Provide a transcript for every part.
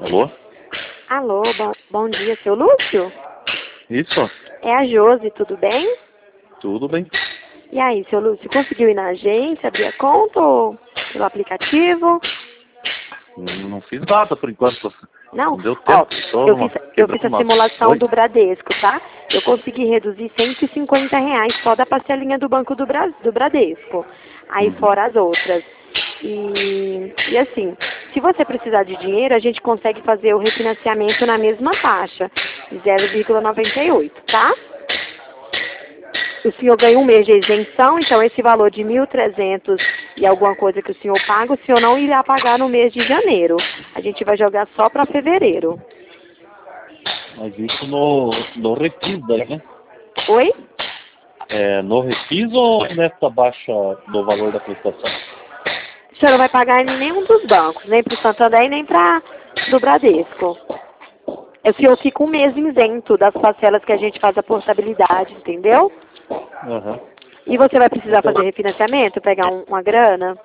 Alô? Alô, bom dia, seu Lúcio? Isso? É a Josi, tudo bem? Tudo bem. E aí, seu Lúcio, conseguiu ir na agência, abrir a conta ou pelo aplicativo? Não fiz nada por enquanto. Não? Não deu Ó, tempo. Só eu fiz a simulação Oi? do Bradesco, tá? Eu consegui reduzir R$ 150 só da parcelinha do Banco do Bradesco. Aí Uhum. fora as outras. E assim, se você precisar de dinheiro, a gente consegue fazer o refinanciamento na mesma taxa, 0,98, tá? O senhor ganha um mês de isenção, então esse valor de 1.300 e alguma coisa que o senhor paga, o senhor não irá pagar no mês de janeiro. A gente vai jogar só para fevereiro. Mas isso no refis daí, né? Oi? É, no refis ou nessa baixa do valor da prestação? O senhor não vai pagar em nenhum dos bancos, nem para o Santander, nem para do Bradesco. O senhor fica um mês isento das parcelas que a gente faz a portabilidade, entendeu? Aham. E você vai precisar Então, fazer refinanciamento, pegar uma grana?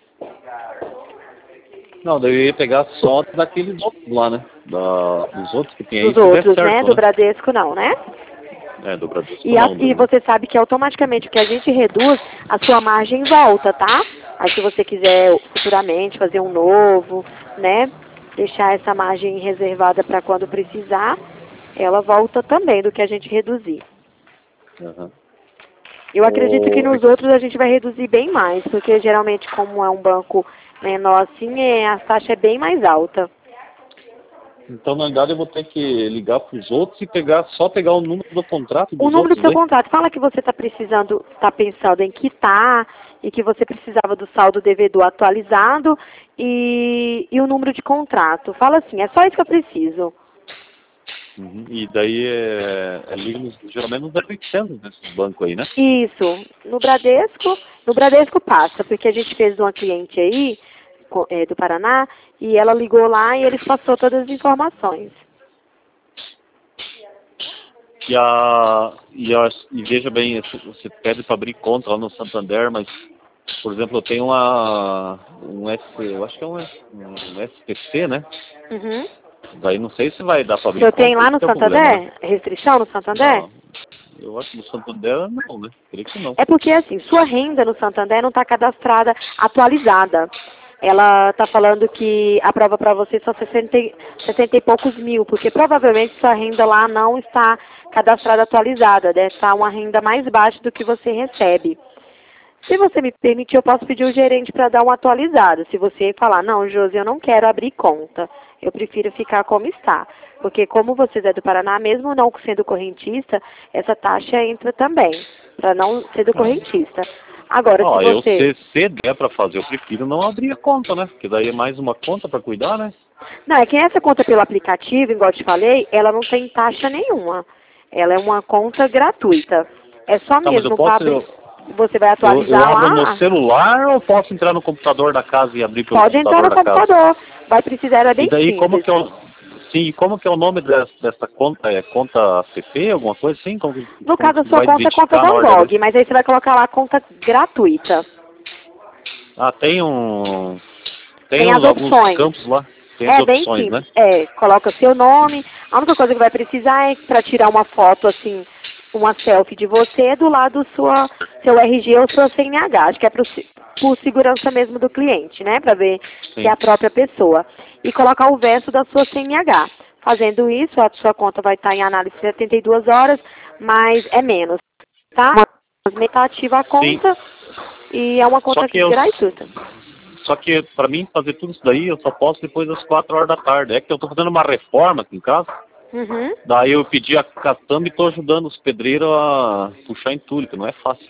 não, daí eu ia pegar só daqueles outros lá, né? Dos outros que tem aí, Dos se der outros, né? certo, Do né? Bradesco não, né? É, do Bradesco E, não. e você sabe que automaticamente o que a gente reduz, a sua margem volta, tá? Aí se você quiser futuramente fazer um novo, né? Deixar essa margem reservada para quando precisar, ela volta também do que a gente reduzir. Aham. Eu acredito que nos outros a gente vai reduzir bem mais, porque geralmente como é um banco menor assim, a taxa é bem mais alta. Então, na verdade, eu vou ter que ligar para os outros e só pegar o número do contrato O dos número do outros seu aí. contrato, fala que você está precisando, está pensando em quitar e que você precisava do saldo devedor atualizado e o número de contrato. Fala assim, é só isso que eu preciso. Uhum. E daí geralmente nos 0800 nesses bancos aí, né? Isso. No Bradesco passa, porque a gente fez uma cliente aí, do Paraná, e ela ligou lá e eles passou todas as informações. E veja bem, você pede para abrir conta lá no Santander, mas, por exemplo, eu tenho eu acho que é um SPC, né? Uhum. Daí não sei se vai dar para O abrir senhor tem conta, lá esse no que é o problema, né? Santander? Restrição no Santander? Não, eu acho que no Santander não, né? Creio que não. É porque, assim, sua renda no Santander não está cadastrada, atualizada. Ela está falando que a prova para você só 60 e poucos mil, porque provavelmente sua renda lá não está cadastrada atualizada, deve estar uma renda mais baixa do que você recebe. Se você me permitir, eu posso pedir o gerente para dar uma atualizada. Se você falar, não, Josi, eu não quero abrir conta, eu prefiro ficar como está. Porque como vocês é do Paraná, mesmo não sendo correntista, essa taxa entra também, para não ser do correntista. Agora, se você... Se der para fazer, eu prefiro não abrir a conta, né? Porque daí é mais uma conta para cuidar, né? Não, é que essa conta pelo aplicativo, igual eu te falei, ela não tem taxa nenhuma. Ela é uma conta gratuita. É só Tá, mas eu mesmo para posso, abrir. Você vai eu atualizar abro no lá. celular ou posso entrar no computador da casa e abrir pelo Pode entrar computador no da casa? computador. Vai precisar, é E bem daí simples. como que é o nome dessa conta? É conta CP, alguma coisa assim? No Como caso, a que sua vai conta é conta identificar Van na hora de abrir? Gogh, mas aí você vai colocar lá conta gratuita. Ah, tem Tem as alguns opções. campos lá, tem as É bem opções, né? simples. Coloca seu nome. A única coisa que vai precisar é para tirar uma foto, assim, uma selfie de você do lado do seu RG ou seu CNH. Acho que é por segurança mesmo do cliente, né? Para ver que é Sim. a própria pessoa. E colocar o verso da sua CNH. Fazendo isso, a sua conta vai estar em análise 72 horas, mas é menos, tá? Mas está ativa a Sim. conta e é uma Só conta que gratuita. para mim fazer tudo isso daí, eu só posso depois das 4 horas da tarde. É que eu tô fazendo uma reforma aqui em casa. Uhum. Daí eu pedi a caçamba e tô ajudando os pedreiros a puxar entulho, que não é fácil.